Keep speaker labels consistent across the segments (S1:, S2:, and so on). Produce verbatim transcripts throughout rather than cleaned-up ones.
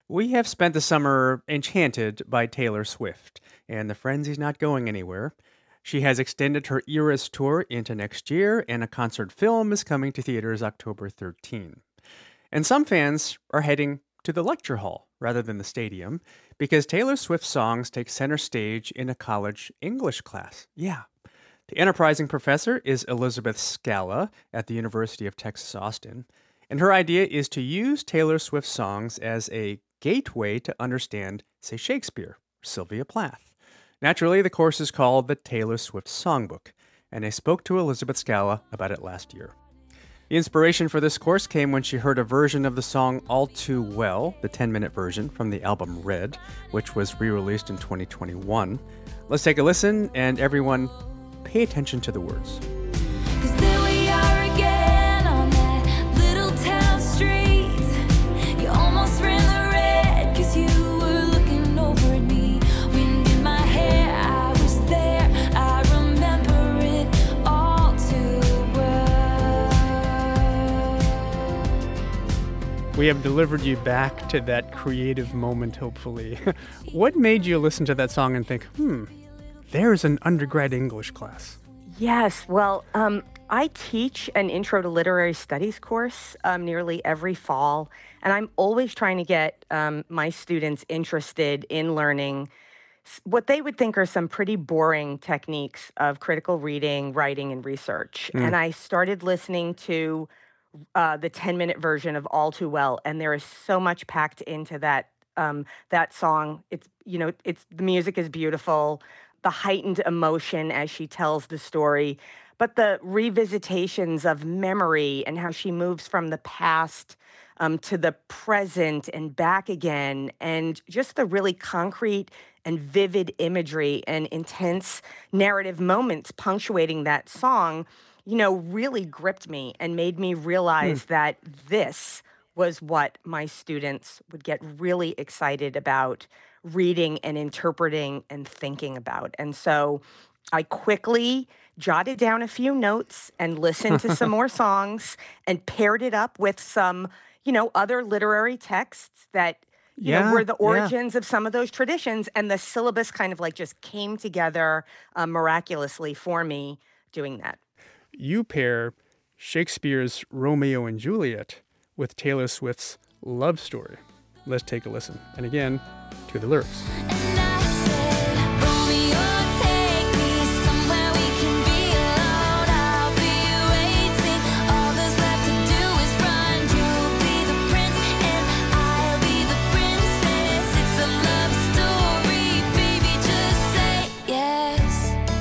S1: We have spent the summer enchanted by Taylor Swift, and the frenzy's not going anywhere. She has extended her Eras tour into next year, and a concert film is coming to theaters October thirteenth. And some fans are heading to the lecture hall rather than the stadium because Taylor Swift songs take center stage in a college English class. Yeah. The enterprising professor is Elizabeth Scala at the University of Texas Austin, and her idea is to use Taylor Swift songs as a gateway to understand, say, Shakespeare or Sylvia Plath. Naturally, the course is called the Taylor Swift Songbook, and I spoke to Elizabeth Scala about it last year. The inspiration for this course came when she heard a version of the song All Too Well, the ten-minute version from the album Red, which was re-released in twenty twenty-one. Let's take a listen, and everyone, pay attention to the words.
S2: 'Cause there we are again on that little town street. You almost ran the red 'cause you were looking over at me. Wind in my hair, I was there. I remember it all too well.
S3: We have delivered you back to that creative moment, hopefully. What made you listen to that song and think, hmm, there's an undergrad English class?
S4: Yes, well, um, I teach an Intro to Literary Studies course um, nearly every fall, and I'm always trying to get um, my students interested in learning s- what they would think are some pretty boring techniques of critical reading, writing, and research.
S3: Mm.
S4: And I started listening to uh, the ten-minute version of All Too Well, and there is so much packed into that um, that song. It's you know, it's the music is beautiful, the heightened emotion as she tells the story, but the revisitations of memory and how she moves from the past um, to the present and back again, and just the really concrete and vivid imagery and intense narrative moments punctuating that song, you know, really gripped me and made me realize that this was what my students would get really excited about reading and interpreting and thinking about. And so I quickly jotted down a few notes and listened to some more songs and paired it up with some, you know, other literary texts that, you know,
S3: Yeah,
S4: were the
S3: yeah.
S4: origins of some of those traditions. And the syllabus kind of like just came together uh, miraculously for me doing that.
S3: You pair Shakespeare's Romeo and Juliet with Taylor Swift's Love Story. Let's take a listen. And again, to the lyrics.
S2: And I said, Romeo, take me somewhere we can be alone. I'll be waiting. All there's left to do is run. You'll be the prince and I'll be the princess. It's a love story, baby. Just say yes.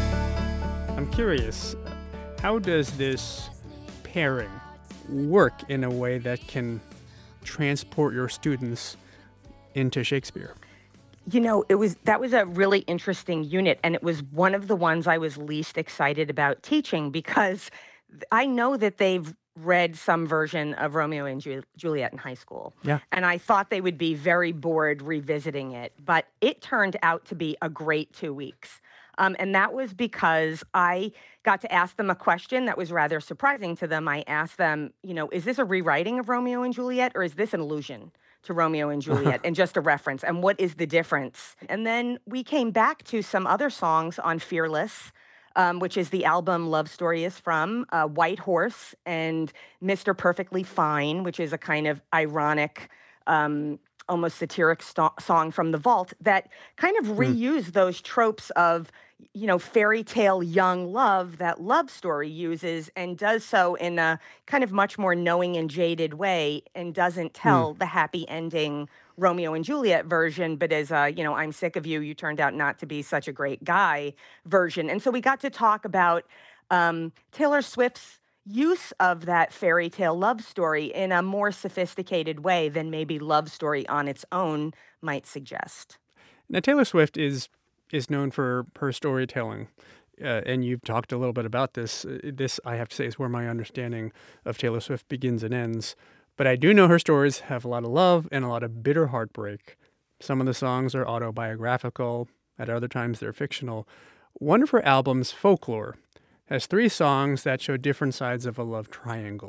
S3: I'm curious, how does this pairing work in a way that can transport your students into Shakespeare?
S4: You know, it was that was a really interesting unit, and it was one of the ones I was least excited about teaching because th- I know that they've read some version of Romeo and Ju- Juliet in high school.
S3: Yeah.
S4: And I thought they would be very bored revisiting it, but it turned out to be a great two weeks. Um, and that was because I got to ask them a question that was rather surprising to them. I asked them, you know, is this a rewriting of Romeo and Juliet or is this an allusion to Romeo and Juliet and just a reference? And what is the difference? And then we came back to some other songs on Fearless, um, which is the album Love Story is from, uh, White Horse and Mister Perfectly Fine, which is a kind of ironic, um, almost satiric sto- song from The Vault that kind of reuse those tropes of, you know, fairy tale young love that Love Story uses and does so in a kind of much more knowing and jaded way and doesn't tell the happy ending Romeo and Juliet version, but as a, you know, I'm sick of you, you turned out not to be such a great guy version. And so we got to talk about um, Taylor Swift's use of that fairy tale love story in a more sophisticated way than maybe Love Story on its own might suggest.
S3: Now, Taylor Swift is is known for her storytelling, uh, and you've talked a little bit about this. Uh, This, I have to say, is where my understanding of Taylor Swift begins and ends. But I do know her stories have a lot of love and a lot of bitter heartbreak. Some of the songs are autobiographical. At other times, they're fictional. One of her albums, Folklore, has three songs that show different sides of a love triangle.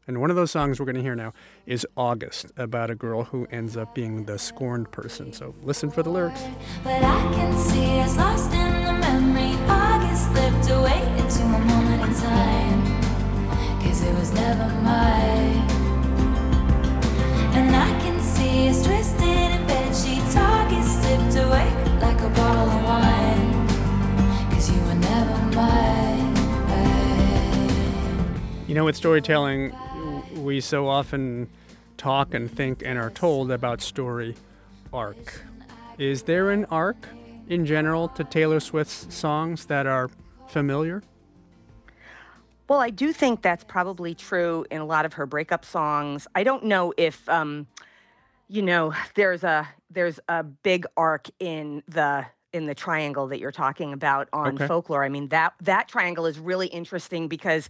S3: And one of those songs we're going to hear now is August, about a girl who ends up being the scorned person. So listen for the lyrics.
S2: But I can see us lost in the memory. August slipped away into a moment in time, 'cause it was never mine. And I can see us twisted in bed sheets. August slipped away like a bottle of wine, 'cause you were never mine.
S3: You know, with storytelling, we so often talk and think and are told about story arc. Is there an arc in general to Taylor Swift's songs that are familiar?
S4: Well, I do think that's probably true in a lot of her breakup songs. I don't know if, um, you know, there's a there's a big arc in the in the triangle that you're talking about on
S3: Okay.
S4: Folklore. I mean, that that triangle is really interesting because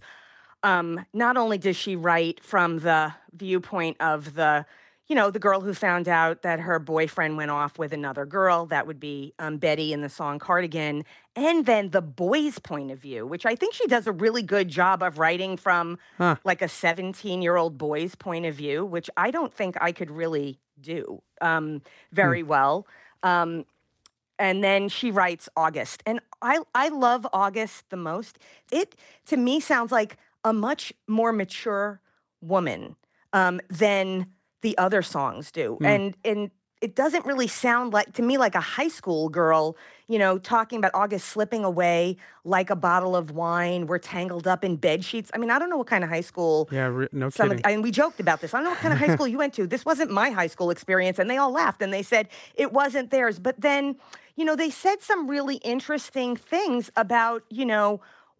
S4: um, not only does she write from the viewpoint of the, you know, the girl who found out that her boyfriend went off with another girl, that would be um, Betty in the song Cardigan, and then the boy's point of view, which I think she does a really good job of writing from
S3: Huh.
S4: like a seventeen-year-old boy's point of view, which I don't think I could really do um, very well. Um, and then she writes August, and I I love August the most. It to me sounds like a much more mature woman um, than the other songs do, and and it doesn't really sound like to me like a high school girl, you know, talking about August slipping away like a bottle of wine. We're tangled up in bed sheets. I mean, I don't know what kind of high school.
S3: Yeah, re- no
S4: Some
S3: kidding.
S4: of the, and we joked about this. I don't know what kind of high school you went to. This wasn't my high school experience, and they all laughed and they said it wasn't theirs. But then, you know, they said some really interesting things about, you know,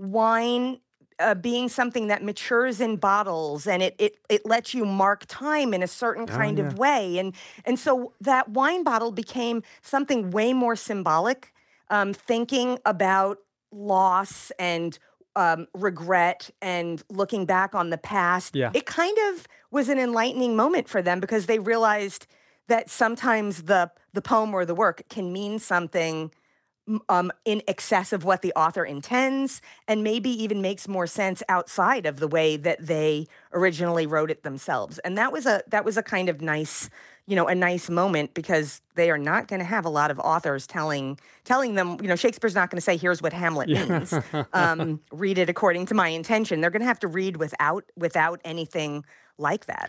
S4: wine uh, being something that matures in bottles, and it it it lets you mark time in a certain
S3: Oh,
S4: kind
S3: yeah.
S4: of way, and and so that wine bottle became something way more symbolic, um, thinking about loss and um, regret and looking back on the past.
S3: Yeah.
S4: It kind of was an enlightening moment for them because they realized that sometimes the the poem or the work can mean something m- um, in excess of what the author intends, and maybe even makes more sense outside of the way that they originally wrote it themselves. And that was a that was a kind of nice, you know, a nice moment because they are not going to have a lot of authors telling telling them, you know, Shakespeare's not going to say, "Here's what Hamlet means. Um, read it according to my intention." They're going to have to read without without anything like that.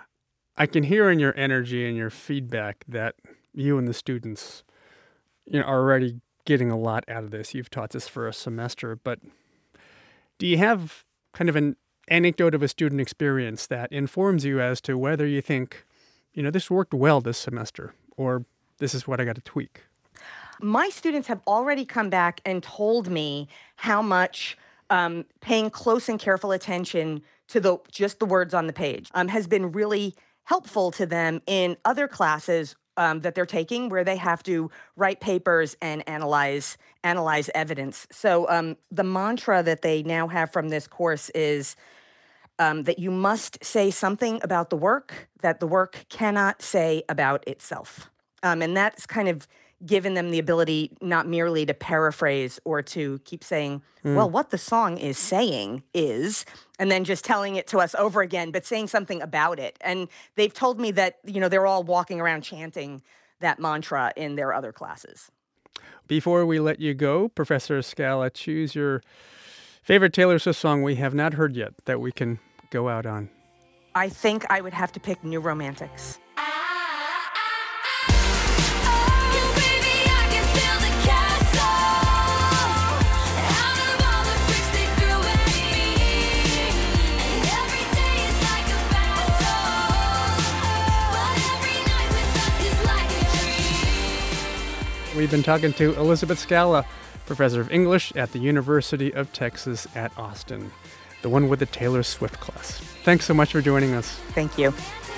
S3: I can hear in your energy and your feedback that you and the students, you know, are already getting a lot out of this. You've taught this for a semester, but do you have kind of an anecdote of a student experience that informs you as to whether you think, you know, this worked well this semester, or this is what I got to tweak?
S4: My students have already come back and told me how much um, paying close and careful attention to the just the words on the page um, has been really helpful to them in other classes um, that they're taking where they have to write papers and analyze analyze evidence. So um, the mantra that they now have from this course is um, that you must say something about the work that the work cannot say about itself. Um, and that's kind of given them the ability not merely to paraphrase or to keep saying, well, what the song is saying is, and then just telling it to us over again, but saying something about it. And they've told me that, you know, they're all walking around chanting that mantra in their other classes.
S3: Before we let you go, Professor Scala, choose your favorite Taylor Swift song we have not heard yet that we can go out on.
S4: I think I would have to pick New Romantics.
S2: Cause baby, I can build a castle out of all the bricks they threw at me. And every day is like a battle, but every night with us is like a dream.
S3: We've been talking to Elizabeth Scala, professor of English at the University of Texas at Austin, the one with the Taylor Swift class. Thanks so much for joining us.
S4: Thank you.
S2: Take